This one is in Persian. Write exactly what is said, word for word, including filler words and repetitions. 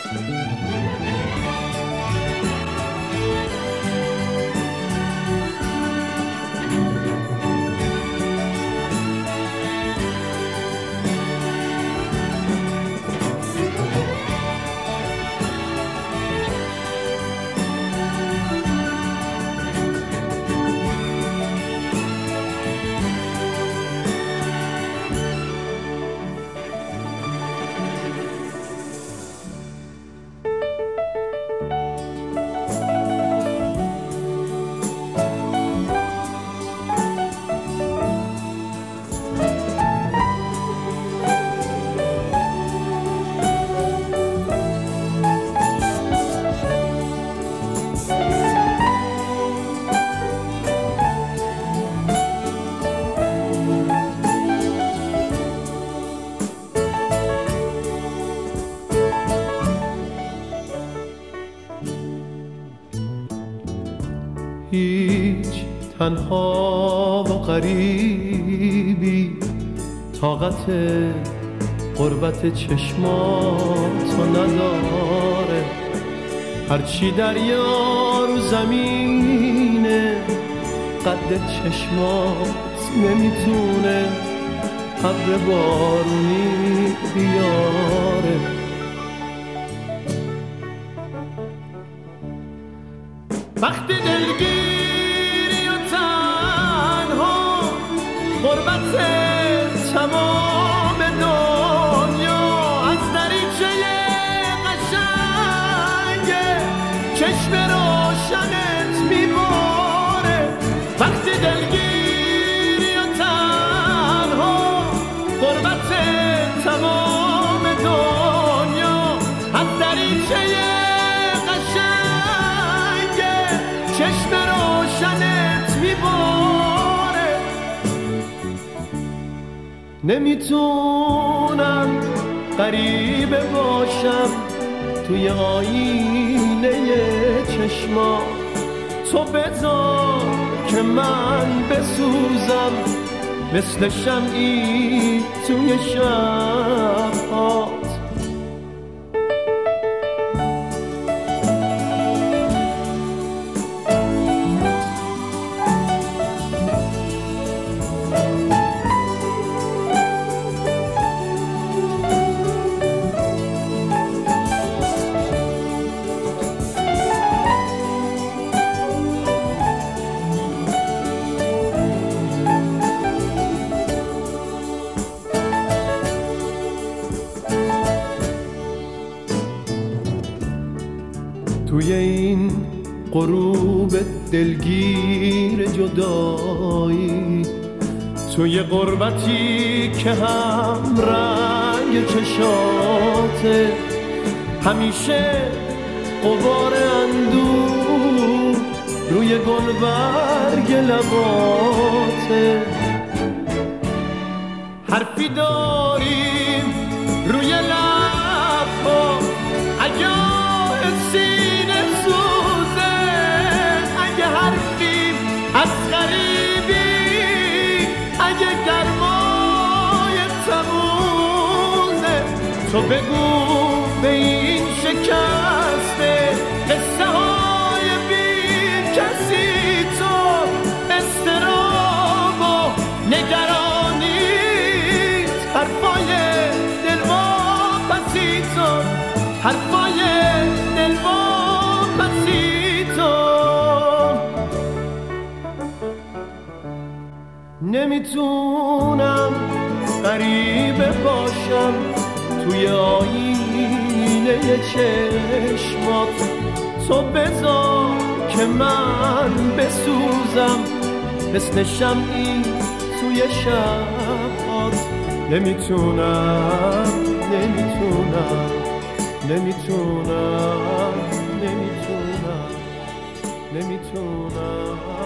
هیچ تنها و غریبی طاقت غربت چشماتو نداره، هرچی دریا رو زمینه قد چشمات نمیتونه ابر بارونی بیاره. وقتی دلگیری و تنها غربت تمام دنیا از دریچه قشنگ چشم روشنت میباره. وقتی دلگیری و تنها غربت تمام دنیا از دریچه چشم روشنت میباره. نمیتونم غریبه باشم توی آینه چشما، تو بذار که من بسوزم مثل شمعی توی شب‌هات. توی این غروب دلگیر جدایی، توی غربتی که هم رنگ چشاته، همیشه غبار اندوه روی گلبرگ لباته. حرفی داریم روی لب‌ها اگه سینه سوزه، اگه حرفیم از غریبی، اگه گرمای تموزه، تو بگو به این شکسته قصه های بی کسی، تو استراب و نگرانیت، حرفای دلواپسی تو، حرفای دلواپسی تو. نمیتونم غریبه باشم توی آینه چشمات، تو بذار که من بسوزم مثل شمعی توی شب‌هات. نمیتونم نمیتونم نمیتونم نمیتونم نمیتونم